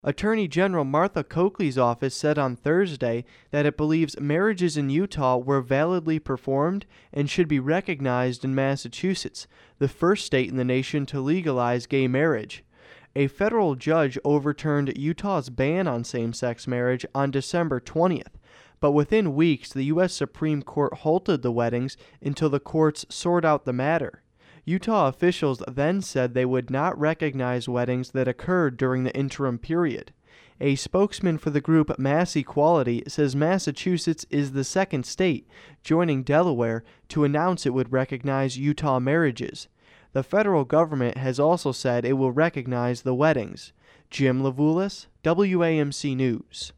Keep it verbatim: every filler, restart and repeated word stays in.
Attorney General Martha Coakley's office said on Thursday that it believes marriages in Utah were validly performed and should be recognized in Massachusetts, the first state in the nation to legalize gay marriage. A federal judge overturned Utah's ban on same-sex marriage on December twentieth, but within weeks the U S Supreme Court halted the weddings until the courts sort out the matter. Utah officials then said they would not recognize weddings that occurred during the interim period. A spokesman for the group Mass Equality says Massachusetts is the second state, joining Delaware, to announce it would recognize Utah marriages. The federal government has also said it will recognize the weddings. Jim Levulis, W A M C News.